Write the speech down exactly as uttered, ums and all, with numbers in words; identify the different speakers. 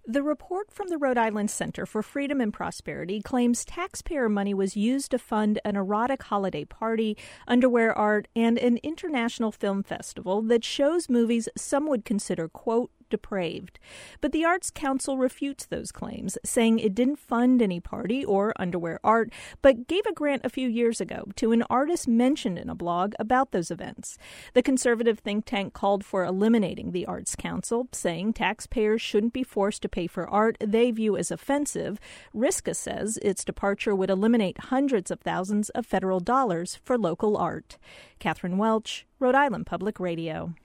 Speaker 1: The report from the Rhode Island Center for Freedom and Prosperity claims taxpayer money was used to fund an erotic holiday party, underwear art, and an international film festival that shows movies some would consider, quote, depraved. But the Arts Council refutes those claims, saying it didn't fund any party or underwear art, but gave a grant a few years ago to an artist mentioned in a blog about those events. The conservative think tank called for eliminating the Arts Council, saying taxpayers shouldn't be forced to pay for art they view as offensive. RISCA says its departure would eliminate hundreds of thousands of federal dollars for local art. Catherine Welch, Rhode Island Public Radio.